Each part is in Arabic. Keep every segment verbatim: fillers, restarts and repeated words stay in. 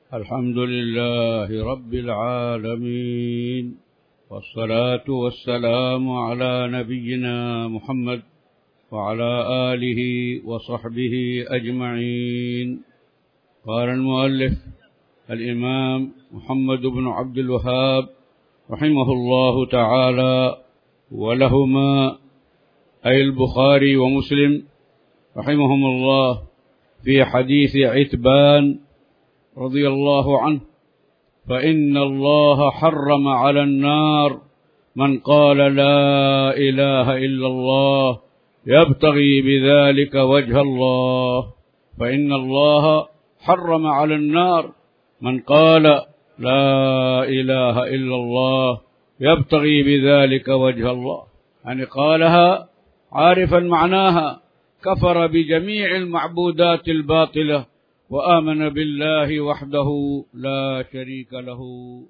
الحمد لله رب العالمين، والصلاة والسلام على نبينا محمد وعلى آله وصحبه أجمعين. قال المؤلف الإمام محمد بن عبد الوهاب رحمه الله تعالى ولهما أي البخاري ومسلم رحمهم الله في حديث عتبان رضي الله عنه: فإن الله حرم على النار من قال لا إله إلا الله يبتغي بذلك وجه الله. فإن الله حرم على النار من قال لا إله إلا الله يبتغي بذلك وجه الله، يعني قالها عارفا معناها، كفر بجميع المعبودات الباطلة وآمن بالله وحده لا شريك له.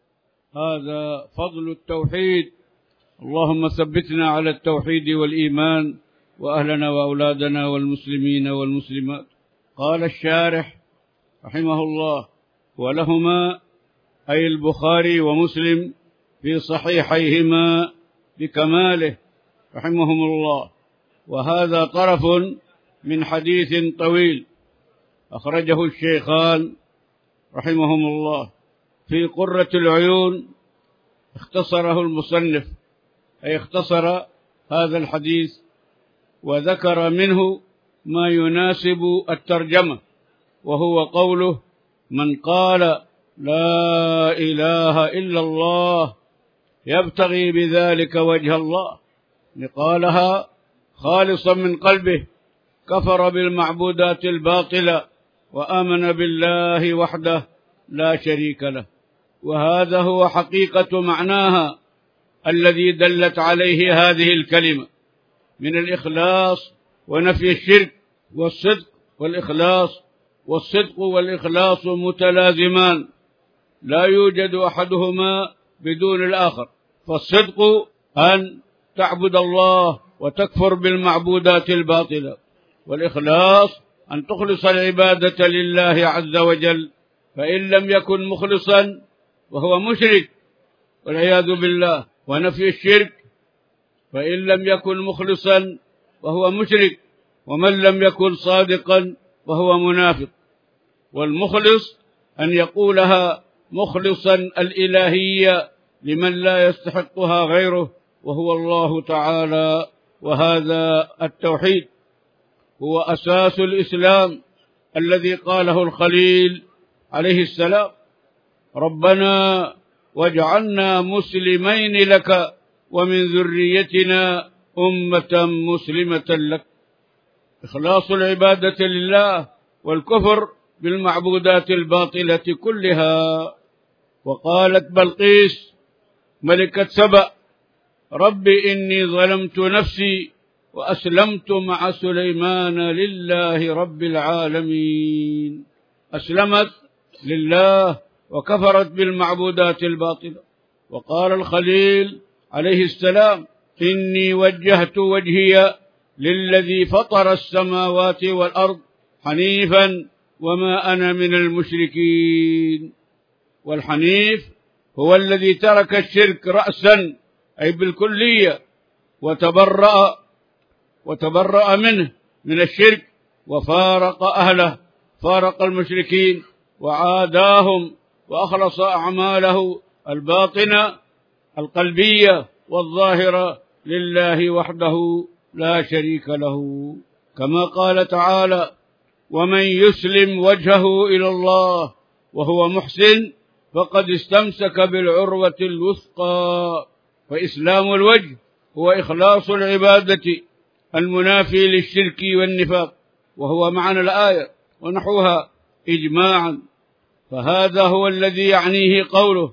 هذا فضل التوحيد. اللهم ثبتنا على التوحيد والإيمان، وأهلنا وأولادنا والمسلمين والمسلمات. قال الشارح رحمه الله: ولهما أي البخاري ومسلم في صحيحيهما بكماله رحمهم الله. وهذا طرف من حديث طويل أخرجه الشيخان رحمهم الله في قرة العيون، اختصره المصنف، أي اختصر هذا الحديث وذكر منه ما يناسب الترجمة، وهو قوله: من قال لا إله إلا الله يبتغي بذلك وجه الله، قالها خالصا من قلبه، كفر بالمعبودات الباطلة وآمن بالله وحده لا شريك له. وهذا هو حقيقة معناها الذي دلت عليه هذه الكلمة من الإخلاص ونفي الشرك، والصدق والإخلاص. والصدق والإخلاص متلازمان، لا يوجد أحدهما بدون الآخر. فالصدق أن تعبد الله وتكفر بالمعبودات الباطلة، والإخلاص أن تخلص العبادة لله عز وجل. فإن لم يكن مخلصا وهو مشرك والعياذ بالله. ونفي الشرك: فإن لم يكن مخلصا وهو مشرك، ومن لم يكن صادقا وهو منافق. والمخلص أن يقولها مخلصا الإلهية لمن لا يستحقها غيره، وهو الله تعالى. وهذا التوحيد هو أساس الإسلام الذي قاله الخليل عليه السلام: ربنا واجعلنا مسلمين لك ومن ذريتنا أمة مسلمة لك. إخلاص العبادة لله والكفر بالمعبودات الباطلة كلها. وقالت بلقيس ملكة سبأ: رب إني ظلمت نفسي وأسلمت مع سليمان لله رب العالمين. أسلمت لله وكفرت بالمعبودات الباطلة. وقال الخليل عليه السلام: إني وجهت وجهي للذي فطر السماوات والأرض حنيفا وما أنا من المشركين. والحنيف هو الذي ترك الشرك رأسا، أي بالكلية، وتبرأ وتبرأ منه من الشرك، وفارق أهله، فارق المشركين وعاداهم، وأخلص أعماله الباطنة القلبية والظاهرة لله وحده لا شريك له. كما قال تعالى: ومن يسلم وجهه إلى الله وهو محسن فقد استمسك بالعروة الوثقى. فإسلام الوجه هو إخلاص العبادة المنافي للشرك والنفاق، وهو معنى الآية ونحوها إجماعا. فهذا هو الذي يعنيه قوله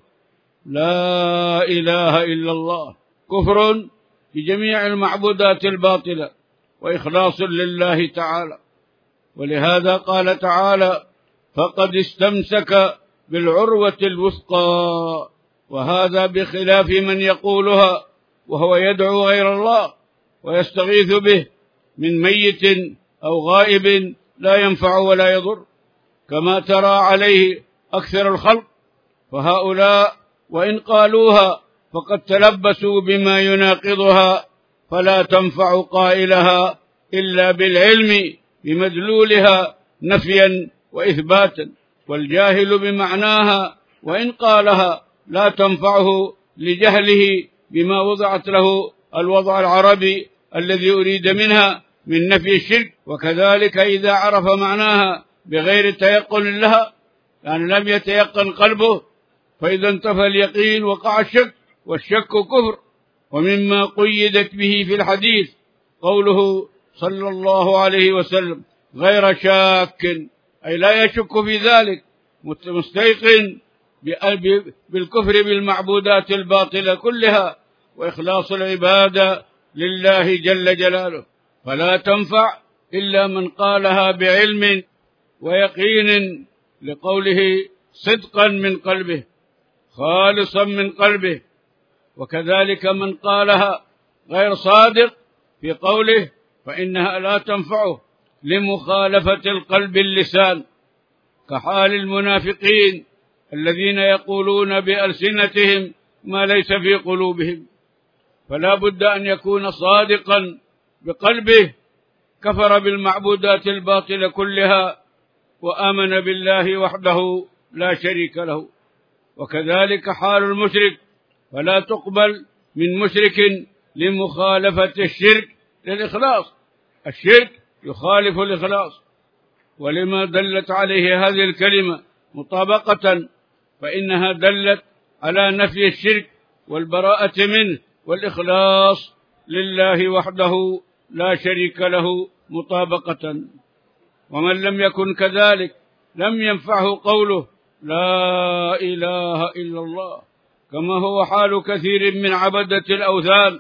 لا إله إلا الله، كفر بجميع المعبودات الباطلة وإخلاص لله تعالى. ولهذا قال تعالى: فقد استمسك بالعروة الوثقى. وهذا بخلاف من يقولها وهو يدعو غير الله ويستغيث به من ميت أو غائب لا ينفع ولا يضر، كما ترى عليه أكثر الخلق، فهؤلاء وإن قالوها فقد تلبسوا بما يناقضها، فلا تنفع قائلها إلا بالعلم بمدلولها نفيا وإثباتا، والجاهل بمعناها وإن قالها لا تنفعه لجهله بما وضعت له الوضع العربي الذي أريد منها من نفي الشرك. وكذلك إذا عرف معناها بغير تيقن لها، يعني لم يتيقن قلبه، فإذا انتفى اليقين وقع الشك، والشك كفر. ومما قيدت به في الحديث قوله صلى الله عليه وسلم غير شاك، أي لا يشك في ذلك، مستيقن بالكفر بالمعبودات الباطلة كلها، وإخلاص العبادة لله جل جلاله. فلا تنفع إلا من قالها بعلم ويقين، لقوله صدقا من قلبه خالصا من قلبه. وكذلك من قالها غير صادق في قوله فإنها لا تنفعه لمخالفة القلب اللسان، كحال المنافقين الذين يقولون بألسنتهم ما ليس في قلوبهم. فلا بد أن يكون صادقا بقلبه، كفر بالمعبودات الباطلة كلها وآمن بالله وحده لا شريك له. وكذلك حال المشرك، فلا تقبل من مشرك لمخالفة الشرك للإخلاص، الشرك يخالف الإخلاص. ولما دلت عليه هذه الكلمة مطابقة، فإنها دلت على نفي الشرك والبراءة منه والإخلاص لله وحده لا شريك له مطابقة. ومن لم يكن كذلك لم ينفعه قوله لا إله إلا الله، كما هو حال كثير من عبدة الأوثان،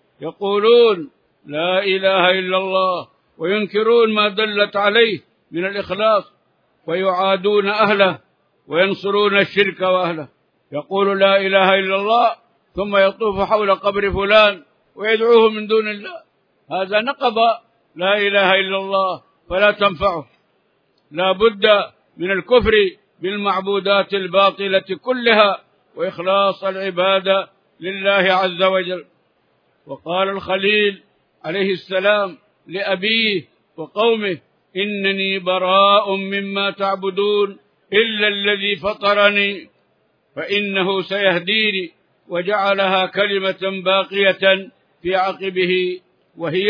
يقولون لا إله إلا الله وينكرون ما دلت عليه من الإخلاص، ويعادون أهله وينصرون الشرك وأهله. يقول لا إله إلا الله ثم يطوف حول قبر فلان ويدعوه من دون الله، هذا نقض لا إله إلا الله فلا تنفعه. لا بد من الكفر بالمعبودات الباطلة كلها وإخلاص العبادة لله عز وجل. وقال الخليل عليه السلام لأبيه وقومه إنني براء مما تعبدون إلا الذي فطرني فإنه سيهديني، وجعلها كلمة باقية في عقبه وهي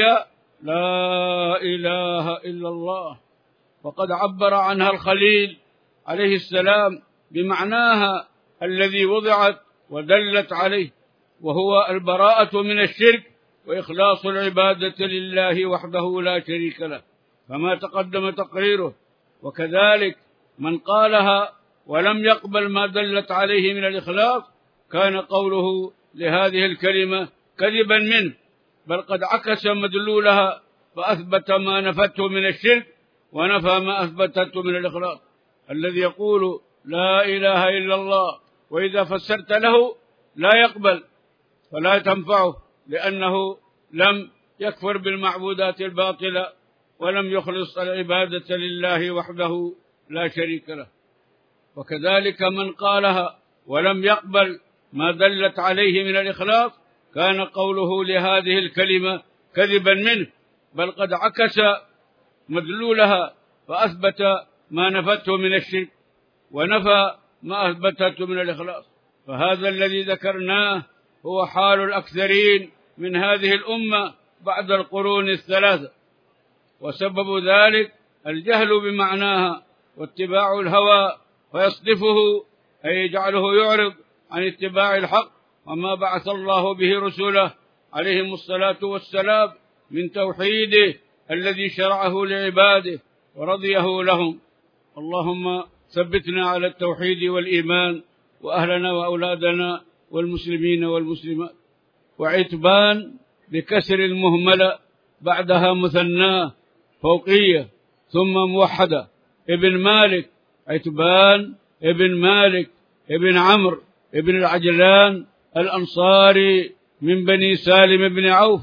لا إله إلا الله. وقد عبر عنها الخليل عليه السلام بمعناها الذي وضعت ودلت عليه، وهو البراءة من الشرك وإخلاص العبادة لله وحده لا شريك له، كما تقدم تقريره. وكذلك من قالها ولم يقبل ما دلت عليه من الإخلاص كان قوله لهذه الكلمة كذبا منه، بل قد عكس مدلولها فأثبت ما نفته من الشرك ونفى ما أثبتته من الإخلاص. الذي يقول لا إله إلا الله وإذا فسرت له لا يقبل فلا تنفعه، لأنه لم يكفر بالمعبودات الباطلة ولم يخلص العبادة لله وحده لا شريك له. وكذلك من قالها ولم يقبل ما دلت عليه من الإخلاص كان قوله لهذه الكلمة كذبا منه، بل قد عكس مدلولها فأثبت ما نفته من الشرك ونفى ما أثبتته من الإخلاص. فهذا الذي ذكرناه هو حال الأكثرين من هذه الأمة بعد القرون الثلاثة، وسبب ذلك الجهل بمعناها واتباع الهوى فيصدفه أي يجعله يعرض عن اتباع الحق وما بعث الله به رسوله عليهم الصلاة والسلام من توحيده الذي شرعه لعباده ورضيه لهم. اللهم ثبتنا على التوحيد والإيمان، وأهلنا وأولادنا والمسلمين والمسلمات. وعتبان بكسر المهملة بعدها مثناه فوقية ثم موحدة ابن مالك، عتبان ابن مالك ابن عمرو ابن العجلان الأنصاري من بني سالم بن عوف،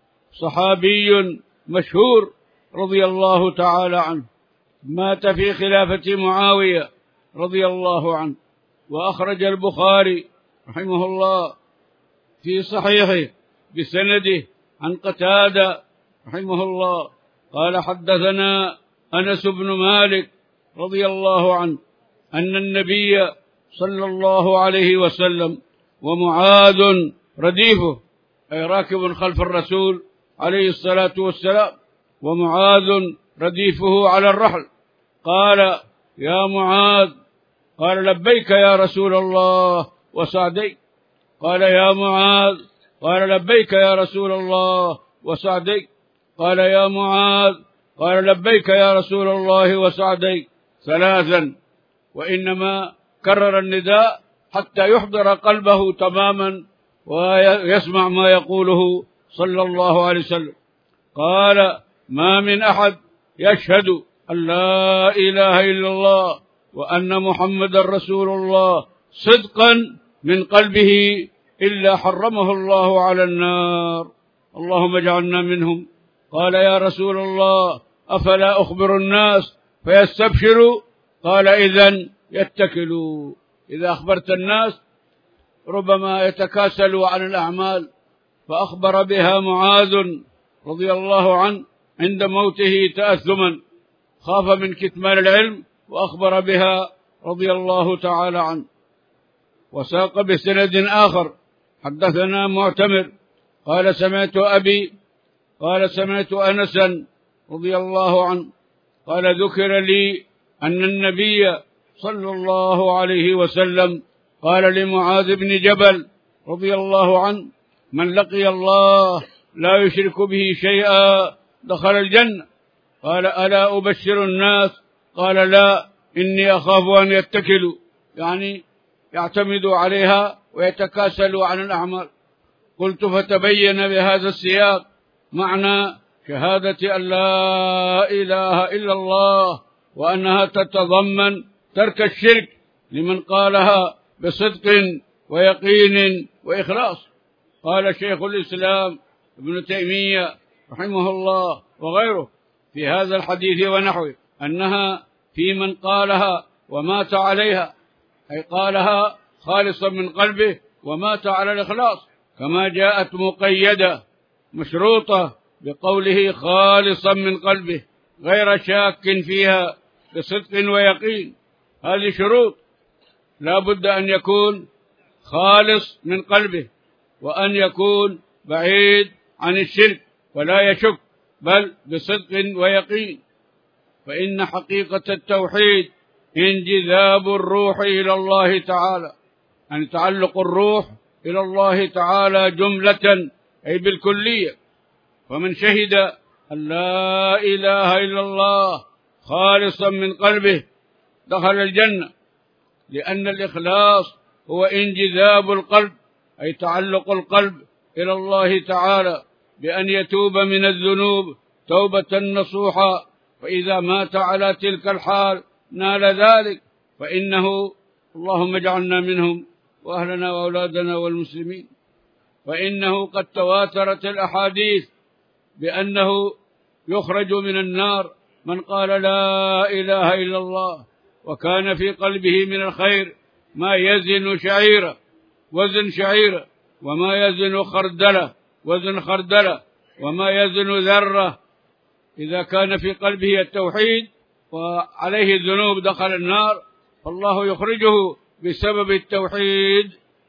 صحابي مشهور رضي الله تعالى عنه، مات في خلافة معاوية رضي الله عنه. وأخرج البخاري رحمه الله في صحيحه بسنده عن قتادة رحمه الله قال حدثنا أنس بن مالك رضي الله عنه أن النبي صلى الله عليه وسلم ومعاذ رديفه أي راكب خلف الرسول عليه الصلاة والسلام، ومعاذ رديفه على الرحل، قال يا معاذ، قال لبيك يا رسول الله وسعديك، قال يا معاذ، قال لبيك يا رسول الله وسعديك، قال يا معاذ، قال لبيك يا رسول الله وسعديك ثلاثا، وإنما كرر النداء حتى يحضر قلبه تماما ويسمع ما يقوله صلى الله عليه وسلم. قال ما من أحد يشهد أن لا إله إلا الله وأن محمد رسول الله صدقا من قلبه إلا حرمه الله على النار، اللهم اجعلنا منهم. قال يا رسول الله أفلا أخبر الناس فيستبشروا؟ قال إذن يتكلوا. إذا أخبرت الناس ربما يتكاسلوا عن الأعمال، فأخبر بها معاذ رضي الله عنه عند موته تأثما، خاف من كتمان العلم وأخبر بها رضي الله تعالى عنه. وساق بسند آخر حدثنا معتمر قال سمعت أبي قال سمعت أنسا رضي الله عنه قال ذكر لي أن النبي صلى الله عليه وسلم قال لمعاذ بن جبل رضي الله عنه من لقي الله لا يشرك به شيئا دخل الجنة. قال ألا أبشر الناس؟ قال لا، إني أخاف أن يتكلوا، يعني يعتمدوا عليها ويتكاسلوا عن الأعمال. قلت فتبين بهذا السياق معنى شهادة أن لا إله إلا الله، وأنها تتضمن ترك الشرك لمن قالها بصدق ويقين وإخلاص. قال شيخ الإسلام ابن تيمية رحمه الله وغيره في هذا الحديث ونحوه أنها في من قالها ومات عليها، أي قالها خالصا من قلبه ومات على الإخلاص، كما جاءت مقيدة مشروطة بقوله خالصا من قلبه غير شاك فيها بصدق ويقين. هذه شروط، لا بد أن يكون خالص من قلبه، وأن يكون بعيد عن الشرك ولا يشك، بل بصدق ويقين. فإن حقيقة التوحيد انجذاب الروح إلى الله تعالى، أن تعلق الروح إلى الله تعالى جملة أي بالكلية. فمن شهد أن لا إله إلا الله خالصا من قلبه دخل الجنة، لأن الإخلاص هو انجذاب القلب، أي تعلق القلب إلى الله تعالى بأن يتوب من الذنوب توبة نصوحا، فإذا مات على تلك الحال نال ذلك، فإنه اللهم اجعلنا منهم وأهلنا وأولادنا والمسلمين. فإنه قد تواترت الأحاديث بأنه يخرج من النار من قال لا إله إلا الله وكان في قلبه من الخير ما يزن شعيرة وزن شعيرة، وما يزن خردلة وزن خردلة، وما يزن ذرة. إذا كان في قلبه التوحيد وعليه الذنوب دخل النار، فالله يخرجه بسبب التوحيد.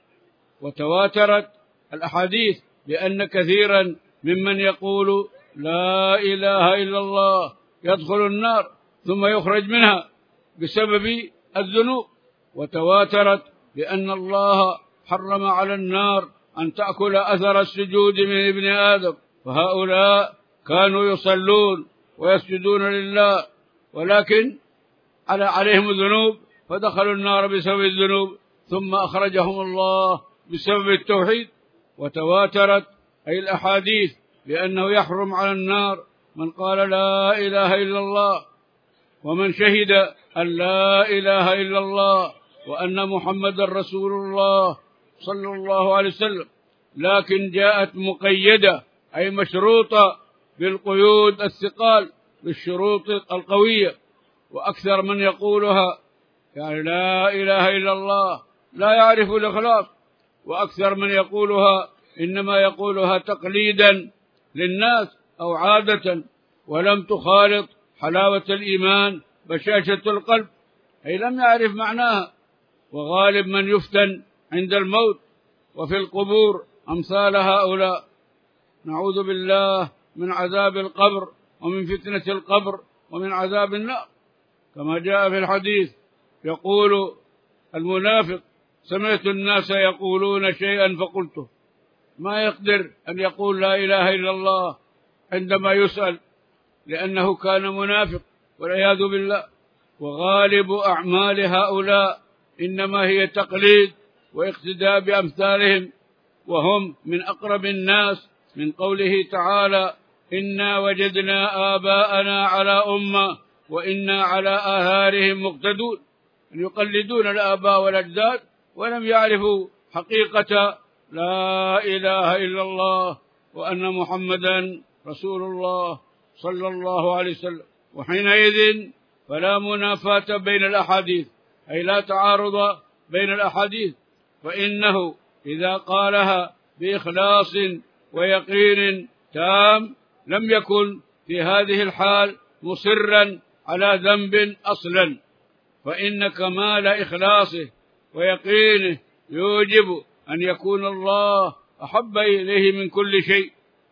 وتواترت الأحاديث بأن كثيرا ممن يقول لا إله إلا الله يدخل النار ثم يخرج منها بسبب الذنوب. وتواترت بأن الله حرم على النار أن تأكل أثر السجود من ابن آدم، فهؤلاء كانوا يصلون ويسجدون لله، ولكن على عليهم الذنوب فدخلوا النار بسبب الذنوب، ثم أخرجهم الله بسبب التوحيد. وتواترت أي الأحاديث بأنه يحرم على النار من قال لا إله إلا الله، ومن شهد أن لا إله إلا الله وأن محمد رسول الله صلى الله عليه وسلم، لكن جاءت مقيدة أي مشروطة بالقيود الثقال، بالشروط القوية. وأكثر من يقولها يعني لا إله إلا الله لا يعرف الإخلاص، وأكثر من يقولها إنما يقولها تقليدا للناس أو عادة، ولم تخالط حلاوة الإيمان بشاشة القلب، أي لم يعرف معناها. وغالب من يفتن عند الموت وفي القبور أمثال هؤلاء، نعوذ بالله من عذاب القبر ومن فتنة القبر ومن عذاب النار، كما جاء في الحديث يقول المنافق: سمعت الناس يقولون شيئا فقلته. ما يقدر أن يقول لا إله إلا الله عندما يسأل، لأنه كان منافق والعياذ بالله. وغالب أعمال هؤلاء إنما هي تقليد واقتداء بأمثالهم، وهم من أقرب الناس من قوله تعالى: إنا وجدنا آباءنا على أمة وإنا على آثارهم مقتدون، يقلدون الآباء والأجداد ولم يعرفوا حقيقة لا إله إلا الله وأن محمدا رسول الله صلى الله عليه وسلم. وحينئذ فلا منافاة بين الأحاديث، أي لا تعارض بين الأحاديث، فإنه إذا قالها بإخلاص ويقين تام لم يكن في هذه الحال مصرا على ذنب أصلا، فإن كمال إخلاصه ويقينه يوجب أن يكون الله أحب إليه من كل شيء،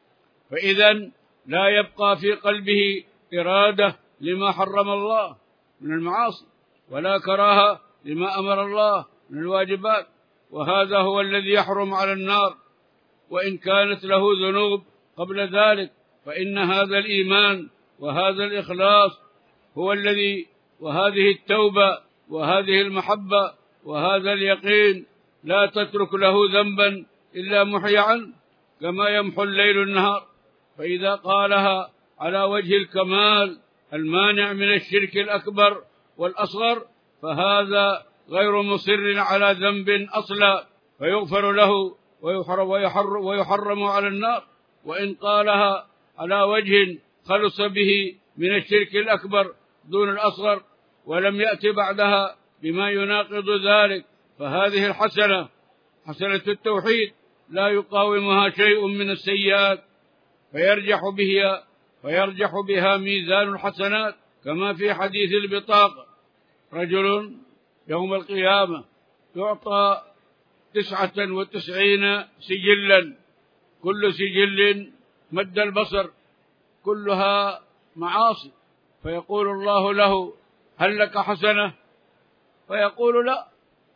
فإذا لا يبقى في قلبه إرادة لما حرم الله من المعاصي ولا كراهة لما أمر الله من الواجبات، وهذا هو الذي يحرم على النار، وإن كانت له ذنوب قبل ذلك، فإن هذا الإيمان وهذا الإخلاص هو الذي، وهذه التوبة وهذه المحبة وهذا اليقين لا تترك له ذنبا إلا محي عنه كما يمحو الليل النهار. فإذا قالها على وجه الكمال المانع من الشرك الأكبر والأصغر فهذا غير مصر على ذنب أصلا، فيغفر له ويحرم, ويحرم, ويحرم على النار. وإن قالها على وجه خلص به من الشرك الأكبر دون الأصغر ولم يأتي بعدها بما يناقض ذلك، فهذه الحسنة حسنة التوحيد لا يقاومها شيء من السيئات، فيرجح بها فيرجح بها ميزان الحسنات، كما في حديث البطاقة: رجل يوم القيامة يعطى تسعة وتسعين سجلا، كل سجل مد البصر، كلها معاصي، فيقول الله له: هل لك حسنة؟ فيقول: لا.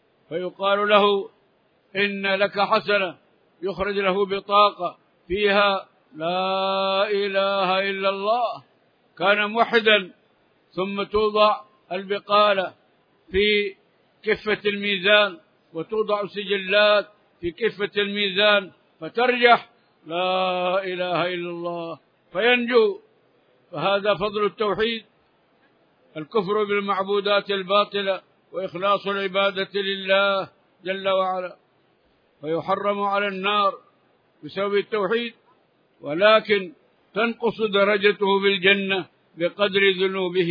فيقال له: إن لك حسنة. يخرج له بطاقة فيها لا إله إلا الله، كان موحدا، ثم توضع البقالة في كفة الميزان وتوضع سجلات في كفة الميزان فترجح لا إله إلا الله فينجو. فهذا فضل التوحيد، الكفر بالمعبودات الباطلة وإخلاص العبادة لله جل وعلا، فيحرم على النار بسبب التوحيد، ولكن تنقص درجته بالجنة بقدر ذنوبه.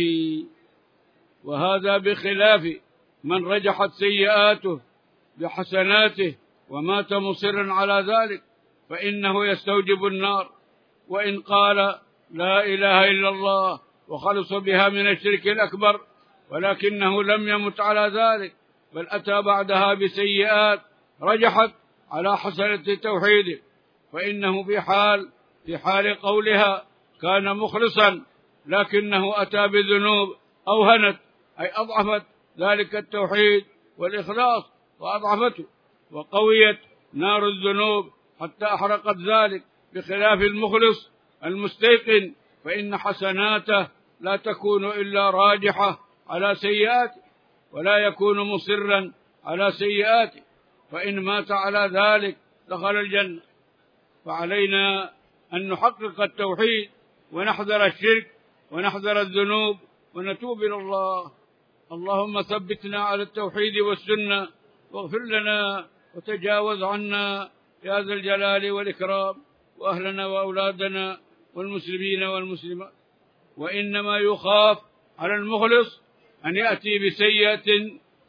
وهذا بخلاف من رجحت سيئاته بحسناته ومات مصرا على ذلك، فإنه يستوجب النار. وإن قال لا إله إلا الله وخلص بها من الشرك الأكبر ولكنه لم يمت على ذلك، بل أتى بعدها بسيئات رجحت على حسنة توحيده، فإنه في حال في حال قولها كان مخلصا، لكنه أتى بذنوب أوهنت، أي أضعفت ذلك التوحيد والإخلاص وأضعفته، وقويت نار الذنوب حتى أحرقت ذلك، بخلاف المخلص المستيقن، فإن حسناته لا تكون إلا راجحة على سيئاته، ولا يكون مصرا على سيئاته، فإن مات على ذلك دخل الجنة. فعلينا أن نحقق التوحيد ونحذر الشرك ونحذر الذنوب ونتوب إلى الله. اللهم ثبتنا على التوحيد والسنة، واغفر لنا وتجاوز عنا يا ذا الجلال والإكرام، وأهلنا وأولادنا والمسلمين والمسلمات. وإنما يخاف على المخلص أن يأتي بسيئة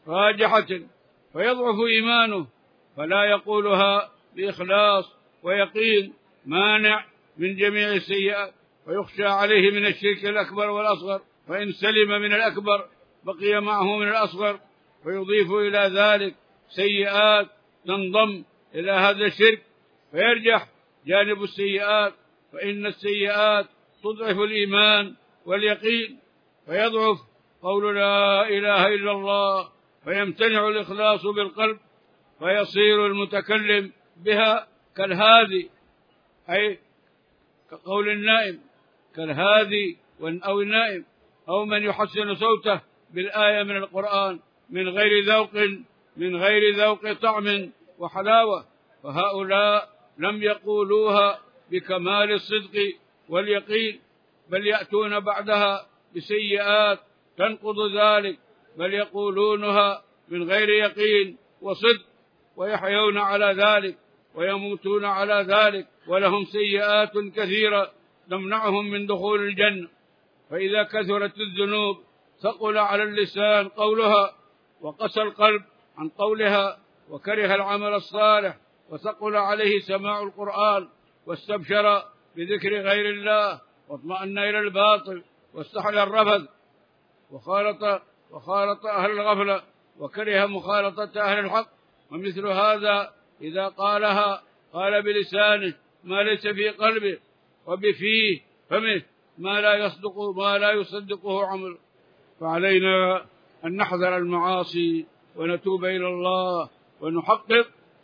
راجحة فيضعف إيمانه، فلا يقولها بإخلاص ويقين مانع من جميع السيئات، ويخشى عليه من الشرك الأكبر والأصغر، فإن سلم من الأكبر بقي معه من الأصغر، ويضيف إلى ذلك سيئات تنضم إلى هذا الشرك، فيرجح جانب السيئات، فإن السيئات تضعف الإيمان واليقين، فيضعف قول لا إله إلا الله، فيمتنع الإخلاص بالقلب، فيصير المتكلم بها كالهادي، أي كقول النائم، كالهادي أو النائم، أو من يحسن صوته بالآية من القرآن من غير ذوق من غير ذوق طعم وحلاوة، فهؤلاء لم يقولوها بكمال الصدق واليقين، بل يأتون بعدها بسيئات تنقض ذلك، بل يقولونها من غير يقين وصدق، ويحيون على ذلك ويموتون على ذلك، ولهم سيئات كثيرة تمنعهم من دخول الجنة. فإذا كثرت الذنوب ثقل على اللسان قولها، وقسى القلب عن قولها، وكره العمل الصالح، وثقل عليه سماع القرآن، واستبشر بذكر غير الله، واطمأن إلى الباطل، واستحل الرفث، وخالط وخالط أهل الغفلة، وكره مخالطة أهل الحق. ومثل هذا إذا قالها قال بلسانه ما ليس في قلبه، وبفيه فمه ما لا يصدق ما لا يصدقه عمل. فعلينا أن نحذر المعاصي ونتوب إلى الله ونحقق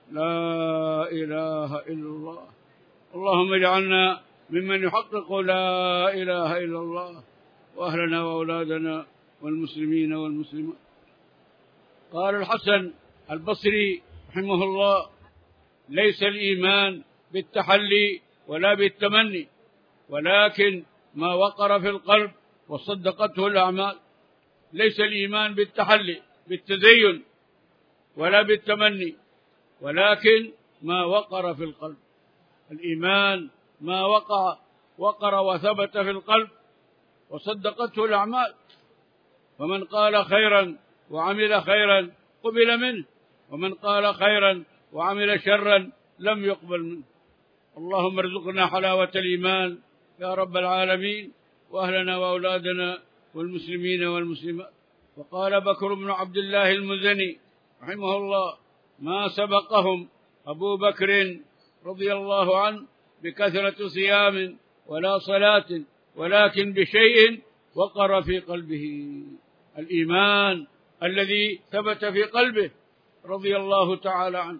لا إله إلا الله. اللهم اجعلنا ممن يحقق لا إله إلا الله، وأهلنا وأولادنا والمسلمين والمسلمات. قال الحسن البصري رحمه الله: ليس الإيمان بالتحلي ولا بالتمني، ولكن ما وقر في القلب وصدقته الأعمال. ليس الإيمان بالتحلي بالتزين ولا بالتمني، ولكن ما وقر في القلب. الإيمان ما وقع وقر وثبت في القلب وصدقته الأعمال. فمن قال خيرا وعمل خيرا قبل منه، ومن قال خيرا وعمل شرا لم يقبل منه. اللهم ارزقنا حلاوة الإيمان يا رب العالمين، وأهلنا وأولادنا والمسلمين والمسلمات. وقال بكر بن عبد الله المزني رحمه الله: ما سبقهم أبو بكر رضي الله عنه بكثرة صيام ولا صلاة، ولكن بشيء وقر في قلبه، الإيمان الذي ثبت في قلبه رضي الله تعالى عنه.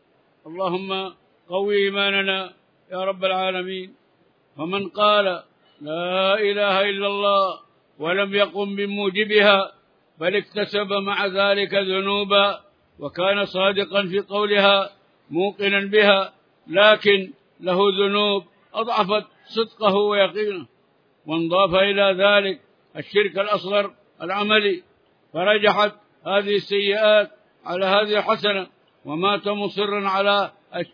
اللهم قوي إيماننا يا رب العالمين. ومن قال لا إله إلا الله ولم يقم بموجبها، بل اكتسب مع ذلك ذنوبا، وكان صادقا في قولها موقنا بها، لكن له ذنوب أضعفت صدقه ويقينه، وانضاف إلى ذلك الشرك الأصغر العملي، فرجحت هذه السيئات على هذه الحسنة، ومات مصرا على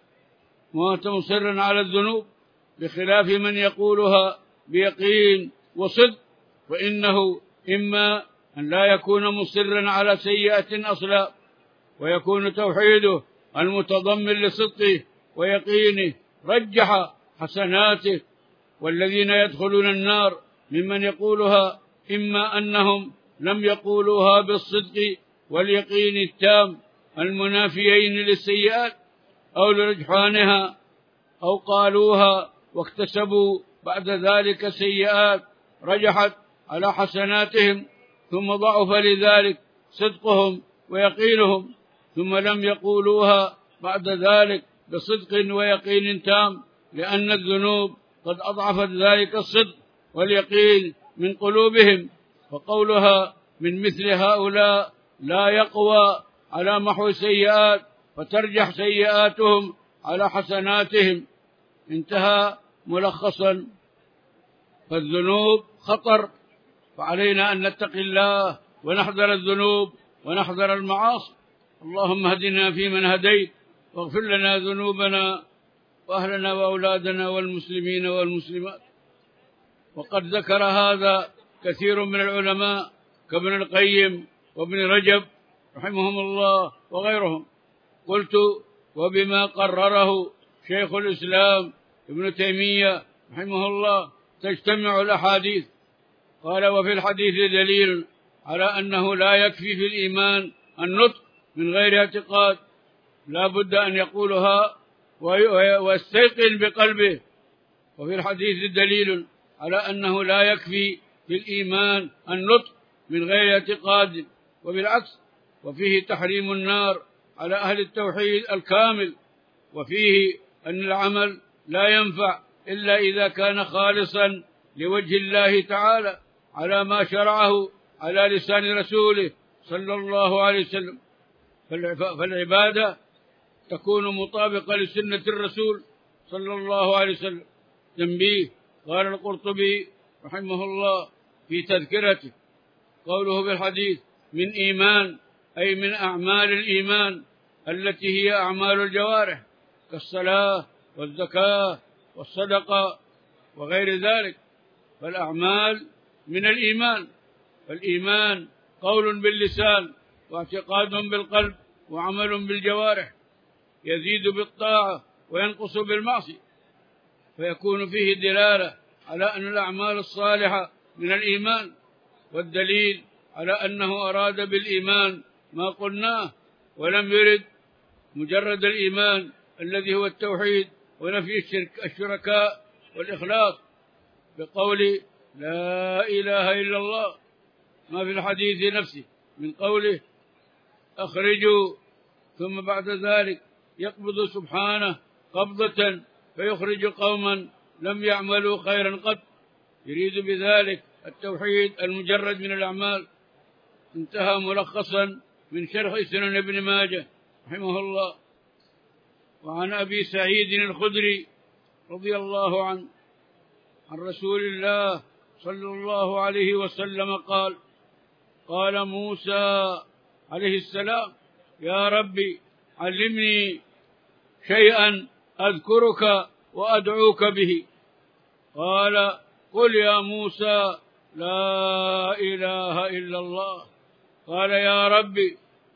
مات مصرا على الذنوب، بخلاف من يقولها بيقين وصدق، وإنه إما أن لا يكون مصرا على سيئة أصلا، ويكون توحيده المتضمن لصدقه ويقينه رجح حسناته. والذين يدخلون النار ممن يقولها إما أنهم لم يقولوها بالصدق واليقين التام المنافيين للسيئات، أو لرجحانها، أو قالوها واكتسبوا بعد ذلك سيئات رجحت على حسناتهم، ثم ضعف لذلك صدقهم ويقينهم، ثم لم يقولوها بعد ذلك بصدق ويقين تام، لأن الذنوب قد أضعفت ذلك الصدق واليقين من قلوبهم، وقولها من مثل هؤلاء لا يقوى على محو السيئات، فترجح سيئاتهم على حسناتهم. انتهى ملخصا. فالذنوب خطر، فعلينا أن نتقي الله ونحذر الذنوب ونحذر المعاصي. اللهم اهدنا فيمن هديت، واغفر لنا ذنوبنا وأهلنا وأولادنا والمسلمين والمسلمات. وقد ذكر هذا كثير من العلماء كابن القيم وابن رجب رحمهم الله وغيرهم. قلت: وبما قرره شيخ الإسلام ابن تيمية رحمه الله تجتمع الأحاديث. قال: وفي الحديث دليل على أنه لا يكفي في الإيمان النطق من غير اعتقاد، لا بد أن يقولها ويستيقن بقلبه. وفي الحديث دليل على أنه لا يكفي في الإيمان النطق من غير اعتقاد، وبالعكس، وفيه تحريم النار على أهل التوحيد الكامل، وفيه أن العمل لا ينفع إلا إذا كان خالصا لوجه الله تعالى على ما شرعه على لسان رسوله صلى الله عليه وسلم. فالعبادة تكون مطابقة لسنة الرسول صلى الله عليه وسلم. تنبيه: قال القرطبي رحمه الله في تذكرته: قوله بالحديث من إيمان أي من أعمال الإيمان التي هي أعمال الجوارح كالصلاة والزكاة والصدقة وغير ذلك، فالأعمال من الإيمان. فالإيمان قول باللسان واعتقاد بالقلب وعمل بالجوارح، يزيد بالطاعة وينقص بالمعصية، فيكون فيه دلالة على أن الأعمال الصالحة من الإيمان. والدليل على أنه أراد بالإيمان ما قلناه، ولم يرد مجرد الإيمان الذي هو التوحيد ونفي الشرك الشركاء والإخلاص بقول لا إله إلا الله، ما في الحديث نفسه من قوله أخرجوا، ثم بعد ذلك يقبض سبحانه قبضة فيخرج قوما لم يعملوا خيرا قط، يريد بذلك التوحيد المجرد من الأعمال. انتهى ملخصا من شرح سنن ابن ماجه رحمه الله. وعن أبي سعيد الخدري رضي الله عنه عن رسول الله صلى الله عليه وسلم قال: قال موسى عليه السلام: يا ربي علمني شيئا أذكرك وأدعوك به. قال: قل يا موسى لا إله إلا الله. قال: يا ربي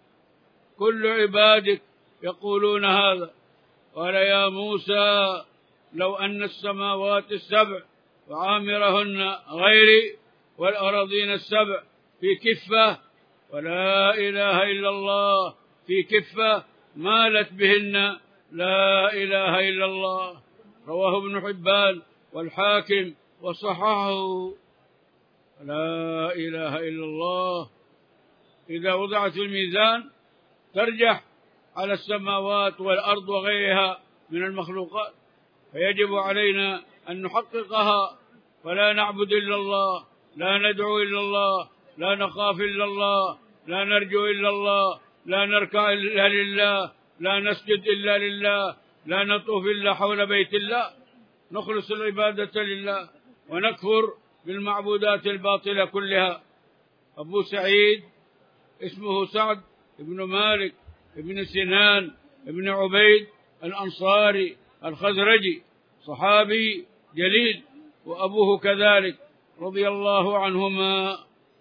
كل عبادك يقولون هذا. قال: يا موسى لو أن السماوات السبع وعامرهن غيري والأراضين السبع في كفة ولا إله إلا الله في كفة مالت بهن لا إله إلا الله. رواه ابن حبان والحاكم وصححه. لا إله إلا الله إذا وضعت في الميزان ترجح على السماوات والأرض وغيرها من المخلوقات، فيجب علينا أن نحققها، فلا نعبد إلا الله، لا ندعو إلا الله، لا نخاف إلا الله، لا نرجو إلا الله، لا نركع إلا لله، لا نسجد إلا لله، لا نطوف إلا حول بيت الله، نخلص العبادة لله ونكفر بالمعبودات الباطلة كلها. أبو سعيد اسمه سعد بن مالك بن سنان بن عبيد الأنصاري الخزرجي، صحابي جليل، وأبوه كذلك رضي الله عنهما.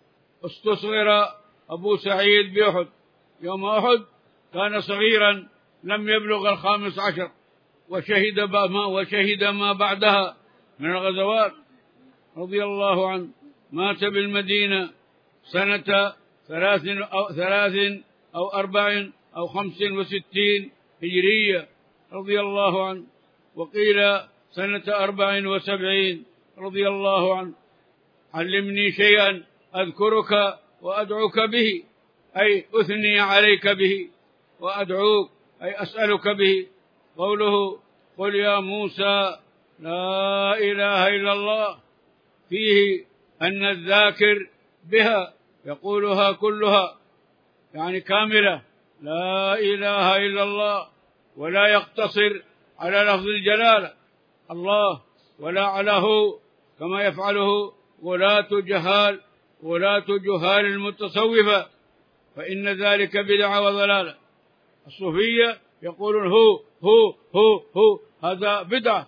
استصغر أبو سعيد بأحد، يوم أحد كان صغيرا لم يبلغ الخامس عشر، وشهد ما, وشهد ما بعدها من الغزوات رضي الله عنه. مات بالمدينة سنة ثلاث أو, ثلاث أو أربع أو خمس وستين هجرية رضي الله عنه، وقيل سنة أربع وسبعين رضي الله عنه. علمني شيئا أذكرك وأدعوك به، أي أثني عليك به، وأدعوك أي أسألك به. قوله قل يا موسى لا إله إلا الله فيه أن الذاكر بها يقولها كلها، يعني كاملة، لا إله إلا الله، ولا يقتصر على لفظ الجلالة الله ولا على هو كما يفعله ولاة جهال ولاة جهال المتصوفة، فإن ذلك بدعة وضلالة. الصوفية يقولون هو هو هو هو، هذا بدعة.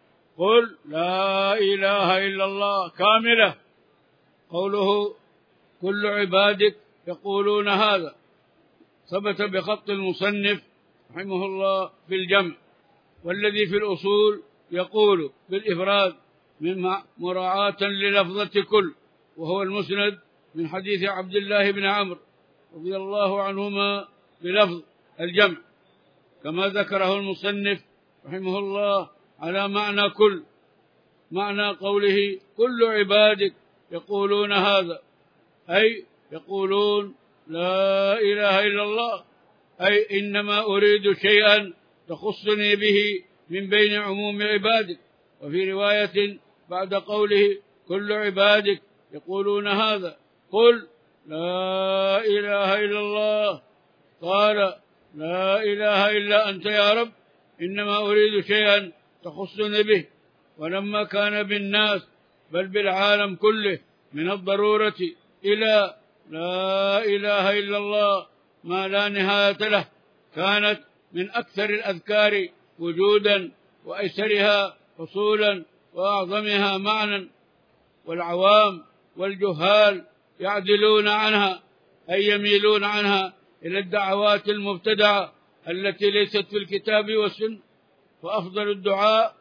قل لا إله إلا الله كاملة. قوله كل عبادك يقولون هذا، ثبت بخط المصنف رحمه الله في الجمع، والذي في الأصول يقول بالإفراد من مراعاة للفظة كل، وهو المسند من حديث عبد الله بن عمرو رضي الله عنهما بلفظ الجمع، كما ذكره المصنف رحمه الله على معنى كل، معنى قوله كل عبادك يقولون هذا، أي يقولون لا إله إلا الله، أي إنما أريد شيئا تخصني به من بين عموم عبادك. وفي رواية بعد قوله كل عبادك يقولون هذا قل لا إله إلا الله، قال لا إله إلا أنت يا رب، إنما أريد شيئا تخصني به. ولما كان بالناس بل بالعالم كله من الضرورة إلى لا إله إلا الله ما لا نهاية له، كانت من أكثر الأذكار وجودا وأيسرها حصولا وأعظمها معنى، والعوام والجهال يعدلون عنها، أي يميلون عنها إلى الدعوات المبتدعة التي ليست في الكتاب والسنة. فأفضل الدعاء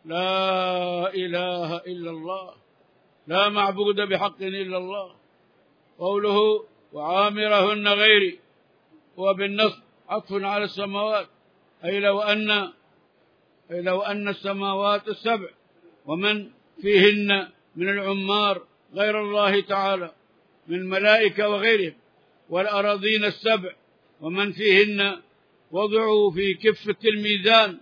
لا إله إلا الله، لا معبود بحق إلا الله. قوله وعامرهن غيري هو بالنصب عطف على السماوات، أي لو أن أي لو أن السماوات السبع ومن فيهن من العمار غير الله تعالى من الملائكة وغيرهم، والأراضين السبع ومن فيهن وضعوا في كفة الميزان،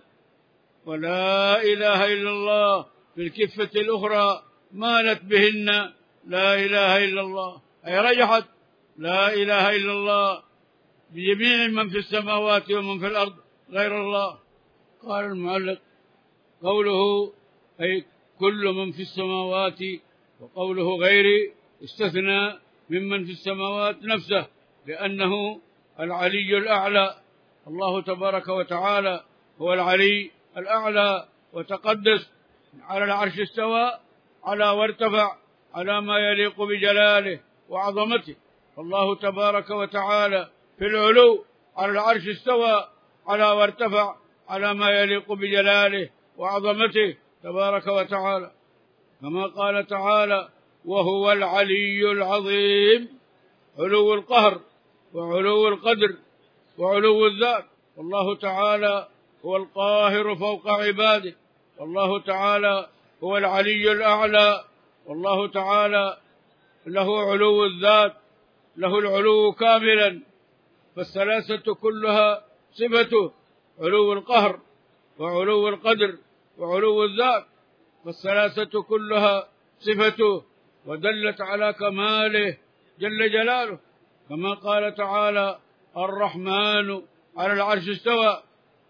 ولا إله إلا الله في الكفة الأخرى مالت بهن لا إله إلا الله، أي رجحت لا إله إلا الله بجميع من في السماوات ومن في الأرض غير الله. قال المعلق قوله أي كل من في السماوات، وقوله غيري استثنى ممن في السماوات نفسه، لأنه العلي الأعلى. الله تبارك وتعالى هو العلي الأعلى وتقدس، على العرش استوى على وارتفع على ما يليق بجلاله وعظمته. الله تبارك وتعالى في العلو على العرش استوى على وارتفع على ما يليق بجلاله وعظمته تبارك وتعالى، كما قال تعالى وهو العلي العظيم، علو القهر وعلو القدر وعلو الذات. والله تعالى هو القاهر فوق عباده، والله تعالى هو العلي الأعلى، والله تعالى له علو الذات، له العلو كاملا. فالثلاثة كلها صفته، علو القهر وعلو القدر وعلو الذات، فالثلاثة كلها صفته ودلت على كماله جل جلاله، كما قال تعالى الرحمن على العرش استوى،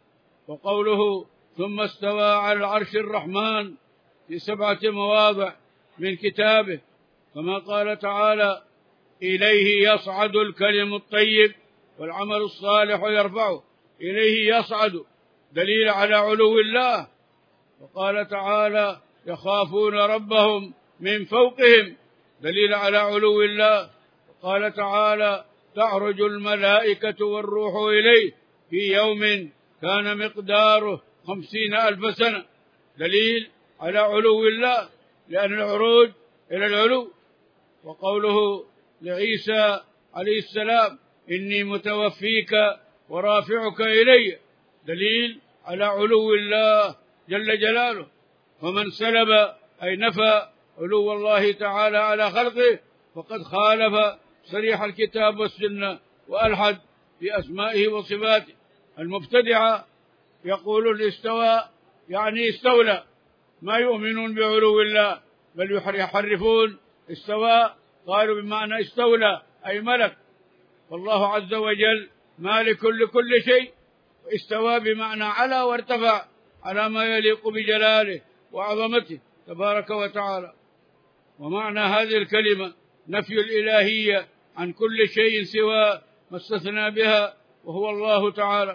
وقوله ثم استوى على العرش الرحمن في سبعة مواضع من كتابه، كما قال تعالى إليه يصعد الكلم الطيب والعمل الصالح يرفعه، إليه يصعد دليل على علو الله. وقال تعالى يخافون ربهم من فوقهم دليل على علو الله. وقال تعالى تعرج الملائكة والروح إليه في يوم كان مقداره خمسين ألف سنة دليل على علو الله، لأن العروج إلى العلو. وقوله لعيسى عليه السلام إني متوفيك ورافعك إلي دليل على علو الله جل جلاله. ومن سلب أي نفى علو الله تعالى على خلقه فقد خالف صريح الكتاب والسنة وألحد في أسمائه وصفاته. المبتدعة يقول الاستواء يعني استولى، ما يؤمنون بعلو الله بل يحرفون استواء، قالوا بمعنى استولى أي ملك، والله عز وجل مالك لكل شيء، استوى بمعنى على وارتفع على ما يليق بجلاله وعظمته تبارك وتعالى. ومعنى هذه الكلمة نفي الإلهية عن كل شيء سوى ما استثنى بها وهو الله تعالى.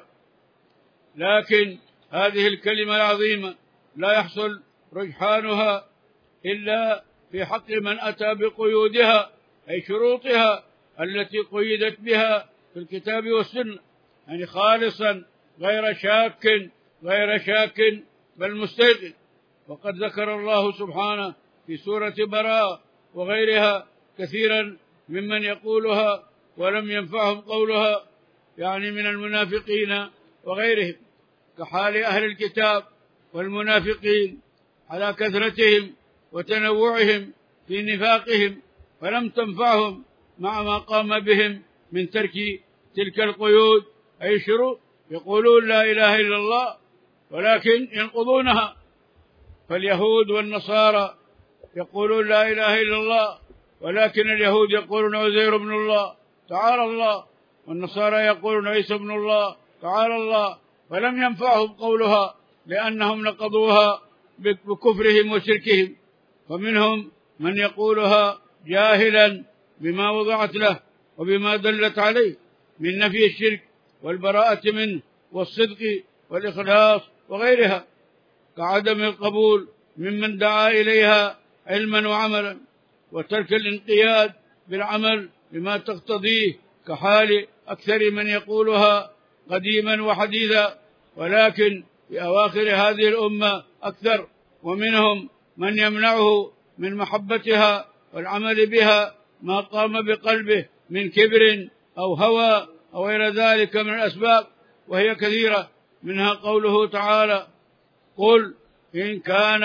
لكن هذه الكلمة العظيمة لا يحصل رجحانها إلا في حق من أتى بقيودها، أي شروطها التي قيدت بها في الكتاب والسنة، يعني خالصا غير شاك غير شاك بل مستيقن. وقد ذكر الله سبحانه في سورة براءة وغيرها كثيرا ممن يقولها ولم ينفعهم قولها، يعني من المنافقين وغيرهم، كحال أهل الكتاب والمنافقين على كثرتهم وتنوعهم في نفاقهم، فلم تنفعهم مع ما قام بهم من ترك تلك القيود أي شروط. يقولون لا إله إلا الله ولكن ينقضونها. فاليهود والنصارى يقولون لا إله إلا الله، ولكن اليهود يقولون عزير بن الله تعالى الله، والنصارى يقولون عيسى بن الله تعالى الله، فلم ينفعهم قولها لأنهم نقضوها بكفرهم وشركهم. فمنهم من يقولها جاهلا بما وضعت له وبما دلت عليه من نفي الشرك والبراءة منه والصدق والإخلاص وغيرها، كعدم القبول ممن دعا إليها علما وعملا، وترك الانقياد بالعمل بما تقتضيه، كحال أكثر من يقولها قديما وحديثا، ولكن في أواخر هذه الأمة أكثر. ومنهم من يمنعه من محبتها والعمل بها ما قام بقلبه من كبر أو هوى أو غير ذلك من الأسباب، وهي كثيرة، منها قوله تعالى: قل إن كان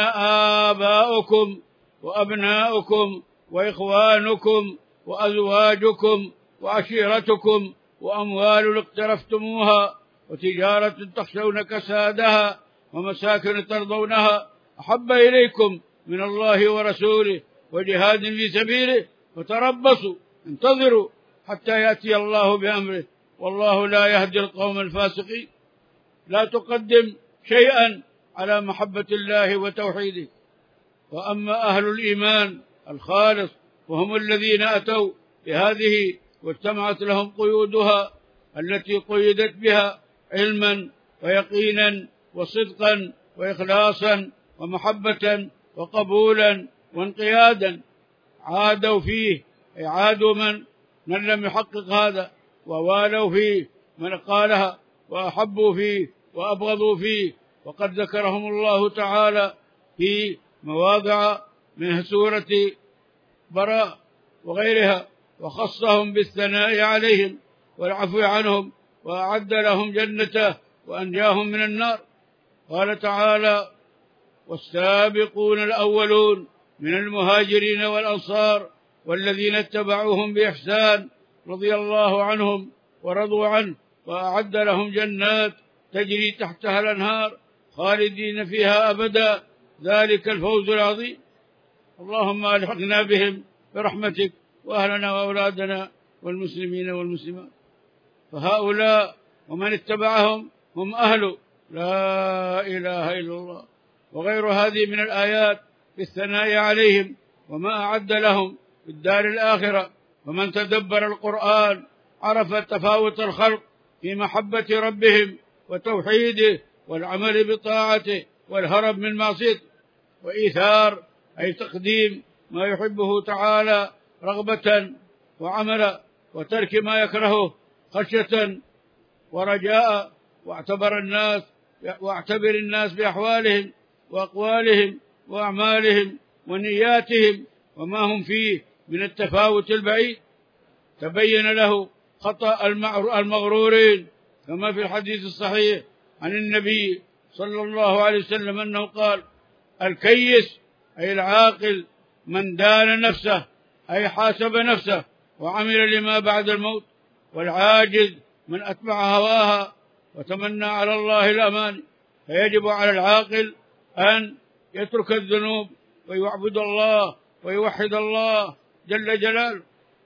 آباؤكم وأبناؤكم وإخوانكم وأزواجكم وعشيرتكم وأموال اقترفتموها وتجارة تخشون كسادها ومساكن ترضونها أحب إليكم من الله ورسوله وجهاد في سبيله فتربصوا انتظروا حتى يأتي الله بأمره والله لا يهدي القوم الفاسقين. لا تقدم شيئا على محبة الله وتوحيده. وأما أهل الإيمان الخالص وهم الذين أتوا بهذه واجتمعت لهم قيودها التي قيدت بها علما ويقينا وصدقا وإخلاصا ومحبة وقبولا وانقيادا، عادوا فيه أي عادوا من من لم يحقق هذا، ووالوا فيه من قالها، وأحبوا فيه وأبغضوا فيه. وقد ذكرهم الله تعالى في مواضع من سورة براء وغيرها، وخصهم بالثناء عليهم والعفو عنهم، وأعد لهم جنته وأنجاهم من النار. قال تعالى: والسابقون الأولون من المهاجرين والأنصار والذين اتبعوهم بإحسان رضي الله عنهم ورضوا عنه وأعد لهم جنات تجري تحتها الأنهار خالدين فيها أبدا ذلك الفوز العظيم. اللهم ألحقنا بهم برحمتك وأهلنا وأولادنا والمسلمين والمسلمات. فهؤلاء ومن اتبعهم هم أهل لا إله إلا الله. وغير هذه من الآيات في الثناء عليهم وما أعد لهم في الدار الآخرة. ومن تدبر القرآن عرف تفاوت الخلق في محبة ربهم وتوحيده والعمل بطاعته والهرب من معصيته، وإيثار أي تقديم ما يحبه تعالى رغبة وعملا، وترك ما يكرهه خشية ورجاء. واعتبر الناس واعتبر الناس بأحوالهم وأقوالهم وأعمالهم ونياتهم وما هم فيه من التفاوت البعيد، تبين له خطأ المغرورين، كما في الحديث الصحيح عن النبي صلى الله عليه وسلم أنه قال: الكيس أي العاقل من دان نفسه أي حاسب نفسه وعمل لما بعد الموت، والعاجز من أتبع هواها وتمنى على الله الأمان. فيجب على العاقل أن يترك الذنوب ويعبد الله ويوحد الله جل جلاله.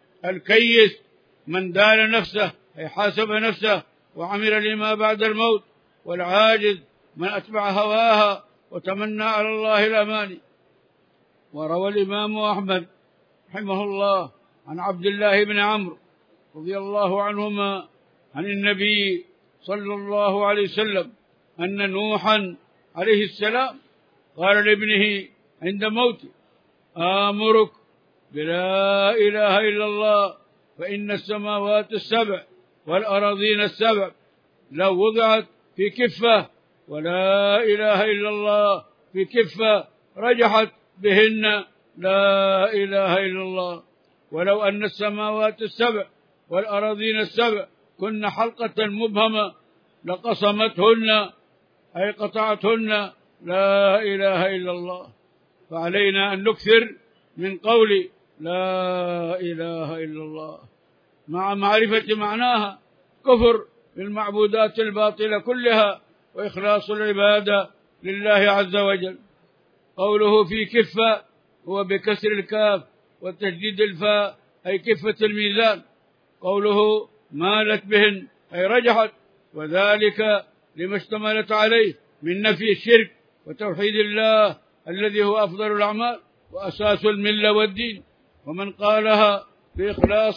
الكيس من دان نفسه أي حاسب نفسه وعمل لما بعد الموت، والعاجز من أتبع هواها وتمنى على الله الأمان. وروى الإمام أحمد رحمه الله عن عبد الله بن عمرو رضي الله عنهما عن النبي صلى الله عليه وسلم أن نوحا عليه السلام قال لابنه عند موته: آمرك بلا إله إلا الله، فإن السماوات السبع والأراضين السبع لو وضعت في كفة ولا إله إلا الله في كفة رجحت بهن لا إله إلا الله. ولو أن السماوات السبع والأراضين السبع كن حلقة مبهمة لقصمتهن أي قطعتهن لا إله إلا الله. فعلينا أن نكثر من قول لا إله إلا الله مع معرفة معناها، كفر بالمعبودات الباطلة كلها وإخلاص العبادة لله عز وجل. قوله في كفة هو بكسر الكاف وتشديد الفاء أي كفة الميزان. قوله مالت بهن أي رجحت، وذلك لما اشتملت عليه من نفي الشرك وتوحيد الله الذي هو أفضل الأعمال وأساس الملة والدين. ومن قالها بإخلاص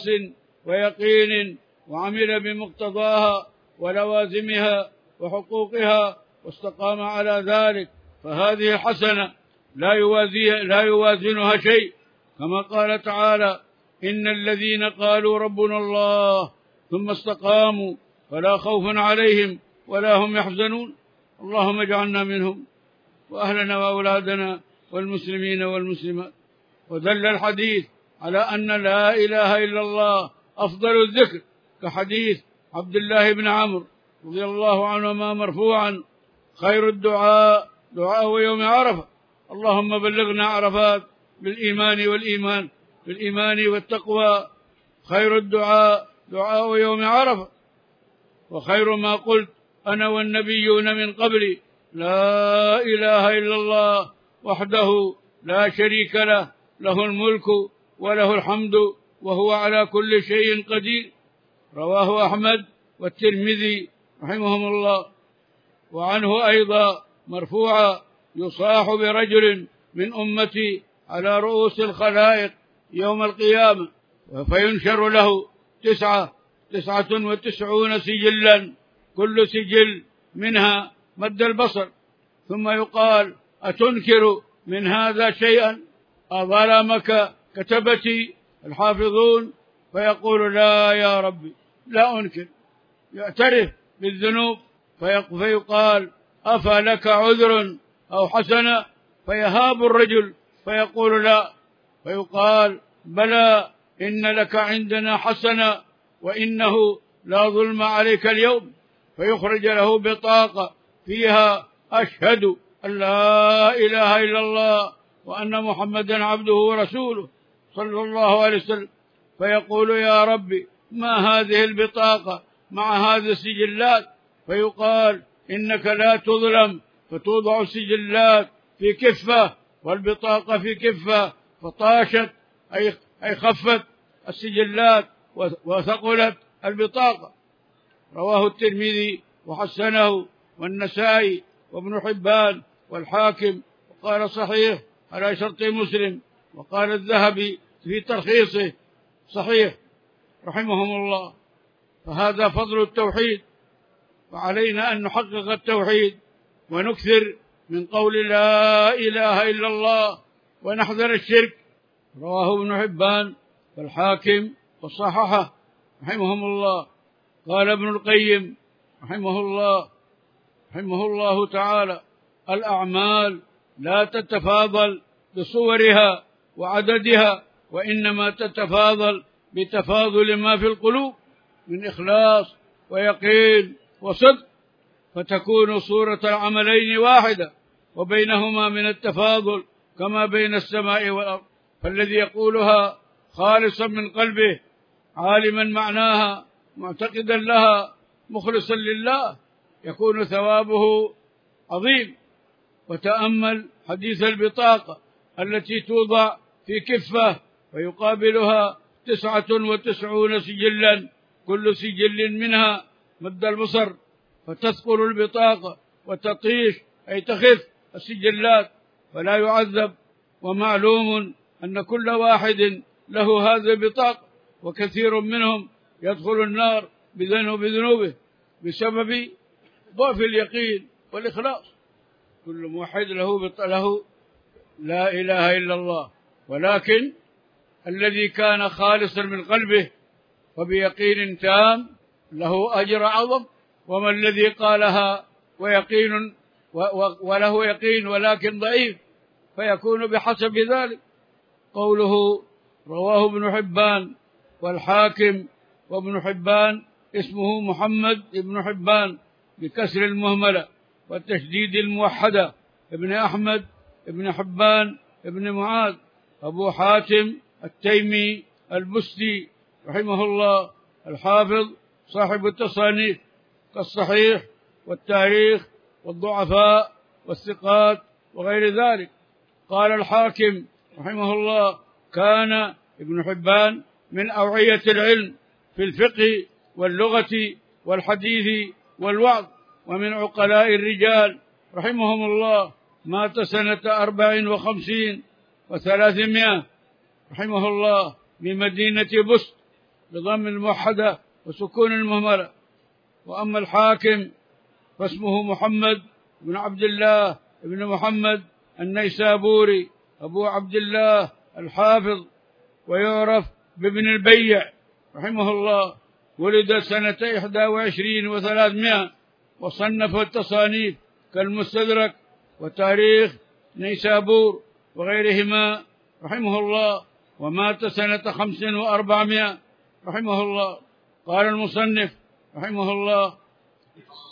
ويقين وعمل بمقتضاها ولوازمها وحقوقها واستقام على ذلك فهذه حسنة لا يوازيها لا يوازنها شيء، كما قال تعالى إن الذين قالوا ربنا الله ثم استقاموا فلا خوف عليهم ولا هم يحزنون. اللهم اجعلنا منهم وأهلنا وأولادنا والمسلمين والمسلمات. ودل الحديث على أن لا إله إلا الله أفضل الذكر، كحديث عبد الله بن عمرو رضي الله عنهما مرفوعا خير الدعاء دعاء يوم عرفة اللهم بلغنا عرفات بالإيمان والإيمان بالإيمان والتقوى. خير الدعاء دعاء يوم عرفة، وخير ما قلت أنا والنبيون من قبلي لا إله إلا الله وحده لا شريك له له الملك وله الحمد وهو على كل شيء قدير. رواه أحمد والترمذي رحمهم الله. وعنه أيضا مرفوعا يصاح برجل من أمتي على رؤوس الخلائق يوم القيامة فينشر له تسعة تسعة وتسعون سجلا كل سجل منها مد البصر، ثم يقال أتنكر من هذا شيئا؟ أظلمك كتبتي الحافظون؟ فيقول لا يا ربي لا أنكر. يعترف بالذنوب فيقال أفلك عذر أو حسنة؟ فيهاب الرجل فيقول لا، فيقال بلى إن لك عندنا حسنة وإنه لا ظلم عليك اليوم. فيخرج له بطاقة فيها أشهد أن لا إله إلا الله وأن محمدا عبده ورسوله صلى الله عليه وسلم. فيقول يا ربي ما هذه البطاقة مع هذه السجلات؟ فيقال إنك لا تظلم، فتوضع السجلات في كفة والبطاقة في كفة فطاشت أي خفت السجلات وثقلت البطاقة. رواه الترمذي وحسنه والنسائي وابن حبان والحاكم وقال صحيح على شرط مسلم، وقال الذهبي في ترخيصه صحيح رحمهم الله. فهذا فضل التوحيد، وعلينا أن نحقق التوحيد ونكثر من قول لا إله إلا الله ونحذر الشرك. رواه ابن حبان والحاكم وصححه رحمهم الله. قال ابن القيم رحمه الله رحمه الله تعالى الأعمال لا تتفاضل بصورها وعددها، وإنما تتفاضل بتفاضل ما في القلوب من إخلاص ويقين وصدق، فتكون صورة العملين واحدة وبينهما من التفاضل كما بين السماء والأرض. فالذي يقولها خالصا من قلبه عالما معناها معتقدا لها مخلصا لله يكون ثوابه عظيم. وتأمل حديث البطاقة التي توضع في كفة ويقابلها تسعة وتسعون سجلا كل سجل منها مد البصر، فتثقل البطاقة وتطيش أي تخف السجلات فلا يعذب. ومعلوم أن كل واحد له هذه البطاقة، وكثير منهم يدخل النار بذنوب ذنوبه بسبب ضعف اليقين والإخلاص. كل موحد له له لا إله إلا الله، ولكن الذي كان خالصا من قلبه وبيقين تام له أجر عظم، وما الذي قالها ويقين وله يقين ولكن ضعيف، فيكون بحسب ذلك. قوله رواه ابن حبان والحاكم، وابن حبان اسمه محمد ابن حبان بكسر المهملة والتشديد الموحدة، ابن أحمد ابن حبان ابن معاذ أبو حاتم التيمي البستي رحمه الله، الحافظ صاحب التصانيف كالصحيح والتاريخ والضعفاء والثقات وغير ذلك. قال الحاكم رحمه الله: كان ابن حبان من أوعية العلم في الفقه واللغة والحديث والوعظ، ومن عقلاء الرجال رحمهم الله. مات سنة أربع وخمسين وثلاثمائة رحمه الله بمدينة بست بضم الموحدة وسكون المهملة. وأما الحاكم فاسمه محمد بن عبد الله بن محمد النيسابوري أبو عبد الله الحافظ، ويعرف بابن البيع رحمه الله. ولد سنة إحدى وعشرين وثلاثمائة، وصنف التصانيف كالمستدرك وتاريخ نيسابور وغيرهما رحمه الله. ومات سنة خمس وأربعمائة رحمه الله. قال المصنف رحمه الله: